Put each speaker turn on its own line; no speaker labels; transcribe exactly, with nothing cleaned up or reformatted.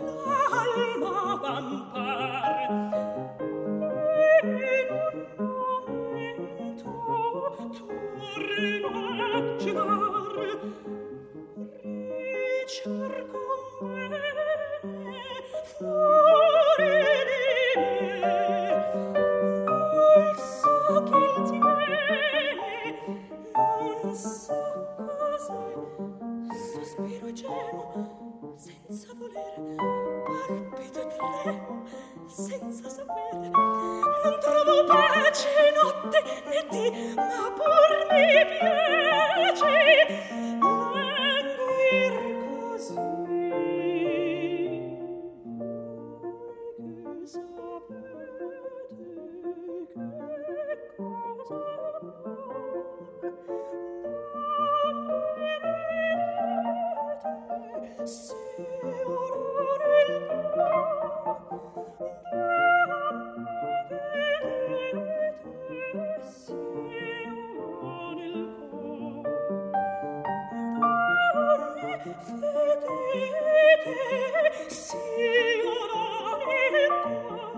l'alma vampar. E in un momento torno a girar, ricerco bene fuori di me, non so chi il tiene, non so cos'è, sospiro e gemo senza volere, palpito e tremo senza sapere, non trovo pace notte né dì, ma pur mi piace languir così. Che sapete che cosa se ora nel vedete, se ora nel donne vedete, se ora nel